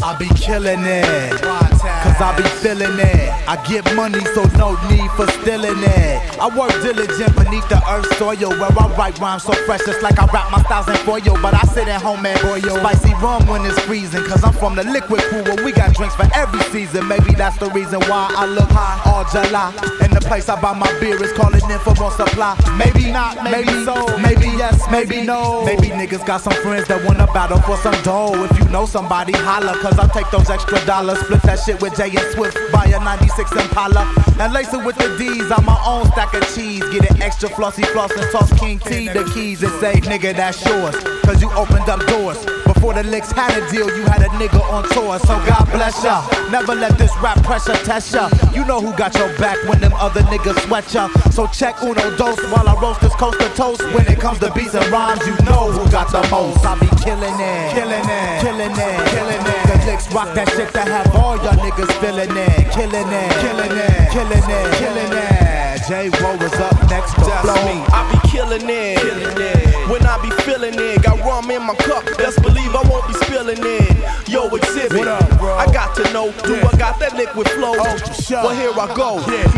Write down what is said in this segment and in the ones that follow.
I be killing it, cause I be feeling it. I get money, so no need for stealing it. I work diligent beneath the earth's soil, where I write rhymes so fresh, it's like I wrap my styles in foil. But I sit at home and boil spicy rum when it's freezing, cause I'm from the liquid crew where we got drinks for every season. Maybe that's the reason why I look high all July. And the place I buy my beer is calling in for more supply. Maybe not, maybe so, maybe yes, maybe no. Maybe niggas got some friends that wanna battle for some dough. If you know somebody, holla, cause I'll take those extra dollars. Split that shit with Jay and Swift, buy a 96 Impala, and lace it with the D's. I'm my own stack of cheese. Get it extra flossy floss and toss King T the keys and say, nigga, that's yours, cause you opened up doors. Before the licks had a deal, you had a nigga on tour. So God bless ya. Never let this rap pressure test ya. You know who got your back when them other niggas sweat ya. So check uno dos while I roast this coast to toast. When it comes to beats and rhymes, you know who got the most. I be killing it, killing it, killing it, killing it. The licks rock that shit to have all y'all niggas feeling it. Killing it, killing it, killing it, killing it. J-Wo is up next to flow. I be killing it, when I be feeling it. Got rum in my cup, best believe I won't be spilling it. Yo, Exhibit, what up, bro? I got to know, do I got that liquid flow? Well, here I go,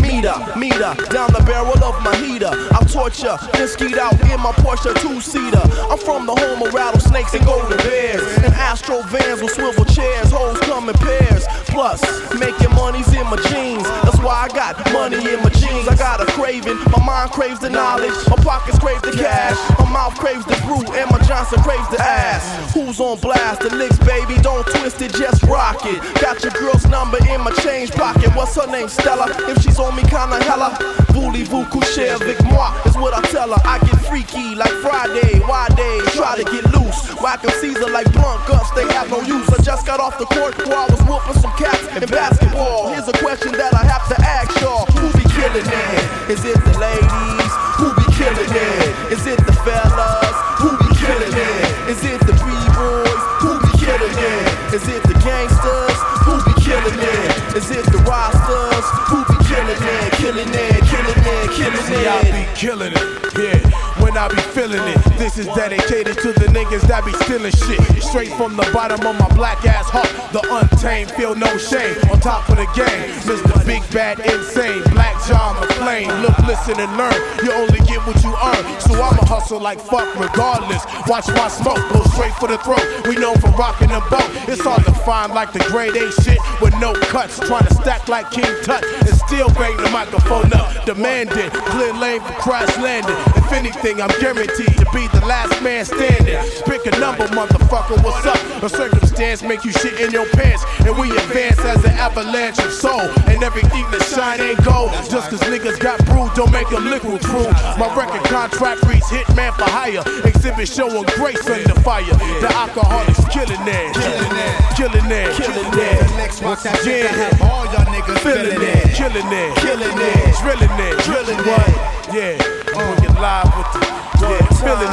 meter, down the barrel of my heater. I'll torture, then skeet out in my Porsche 2-seater. I'm from the home of rattlesnakes and golden bears, and Astro vans with swivel chairs, hoes come in pairs. Plus, making money's in my jeans, that's why I got money in my jeans. I got a craving, my mind craves the knowledge, my pockets crave the cash, my mouth craves the brew, and my Johnson craves the ass. Who's on blast? The licks, baby, don't twist it, just rock it. Got your girl's number in my change pocket. What's her name? Stella. If she's on me, kinda hella. Voulez-vous coucher avec moi? Is what I tell her. I get freaky like Friday, why day? Try to get loose. Whacking Caesar like blunt guts, they have no use. I just got off the court where I was whooping some cats in basketball. Here's a question that I have to ask y'all: who be killing it? Is it the ladies? Who be killing it? Is it the fellas? Who be killing it? Is it the B-boys? Who be killing it? Is it the gangsters? Who be killing it? Is it the rosters? Who be killing it? Killing it, killing it, killing it. I be killing it, yeah. When I be feeling it, this is dedicated to the niggas that be stealing shit straight from the bottom of my black ass heart. The untamed, feel no shame, on top of the game. Mr. Big Bad Insane, Black John McClane. Look, listen and learn, you only get what you earn. So I'ma hustle like fuck regardless. Watch my smoke, go straight for the throat. We know from rocking the boat, it's hard to find like the grade A shit with no cuts. Trying to stack like King Tut and still bang the microphone up. Demanding, clear lane for crash landing. If anything, I'm guaranteed to be the last man standing. Pick a number, motherfucker, what's up? A circumstance make you shit in your pants, and we advance as an avalanche of soul. And everything that shine ain't gold. Just cause niggas got brewed, don't make them liquid true. My record contract reads Hitman for hire. Exhibit showing grace under fire. The alcoholics killing it, killing it, killing it, killing it. Once again, have all y'all niggas feeling it, killing it, killing it, drilling it, drilling it. Yeah, bring it live with the, yeah, feeling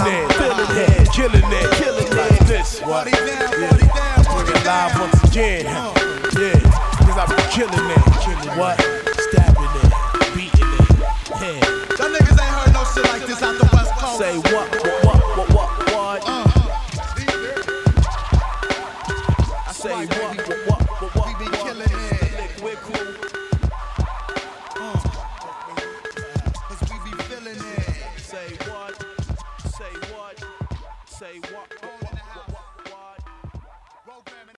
it, killing it, killing it, like this. What? Yeah, bring it live once again. Yeah, cause I be killing it, what? Stabbing it, beating it, yeah. Y'all niggas ain't heard no shit like this out the West Coast. Say what? I say what? We be killing it. Liquid crew. Cause we be feeling it. Say what? Say what? Say what?